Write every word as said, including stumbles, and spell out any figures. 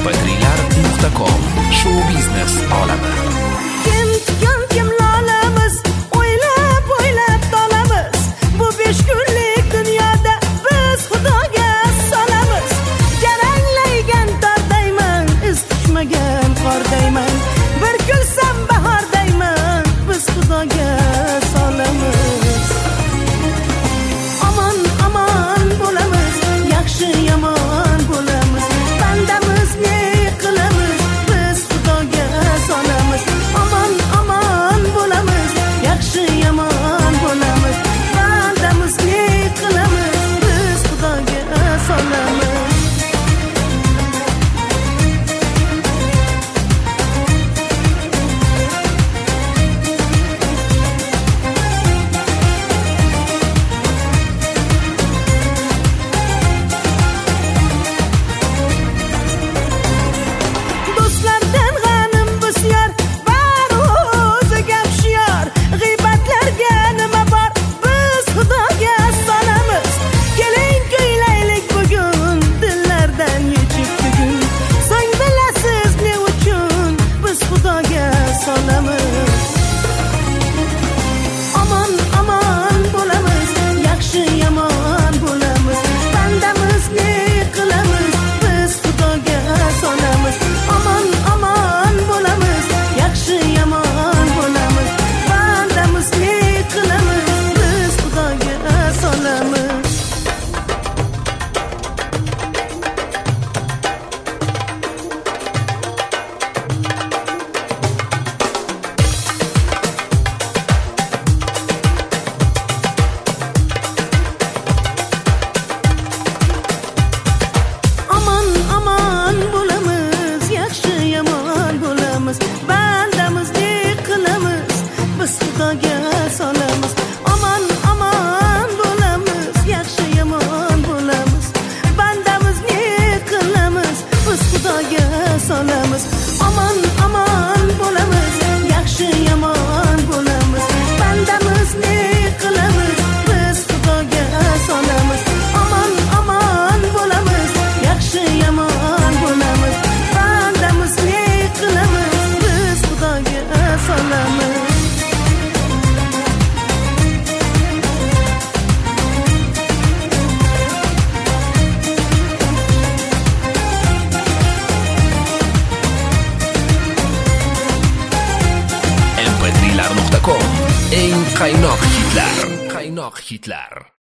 em pe trilar nuqta com Show biznes olami. Kim tikan kim lolamiz, o'ylab o'ylab tolamiz. Bu besh kunlik dunyoda biz Xudoga solamiz. Jaranglaygan tordayman, iz tushmagan qordayman. Bir kulsam bahordayman, biz Xudoga solamiz. Aman aman bo'lamiz, yaxshi yomon bo'lamiz. Bandamiz ne qilamiz, biz Xudoga solamiz. Aman aman bo'lamiz, yaxshi yomon bo'lamiz. Bandamiz ne qilamiz, biz Xudoga solamiz. Do'stlardan g'anim bisyor, bari o'ziga hushyor. G'iybatlarga nima bor, biz Xudoga solamiz. Keling kuylaylik bugun, dillardan yechib bugun. So'ng bilasiz ne uchun, biz Xudoga solamiz. Aman aman bo'lamiz, yaxshi yomon bo'lamiz. Bandamiz ne qilamiz, biz Xudoga solamiz. Aman aman bo'lamiz, yaxshi yomon bo'lamiz. Bandamiz ne qilamiz, biz Xudoga solamiz. Aman aman bo'lamiz, yaxshi yomon bo'lamiz. Bandamiz ne qilamiz, biz Xudoga solamiz. Aman aman bo'lamiz, yaxshi yomon bo'lamiz. Bandamiz ne qilamiz, biz Xudoga solamiz. Aman aman bo'lamiz, yaxshi yomon bo'lamiz. Bandamiz ne qilamiz, biz Xudoga solamiz. Aman aman bo'lamiz, yaxshi yomon bo'lamiz. Bandamiz ne qilamiz, biz Xudoga solamiz. em pe trilar nuqta com eng qaynoq hitlar, qaynoq hitlar.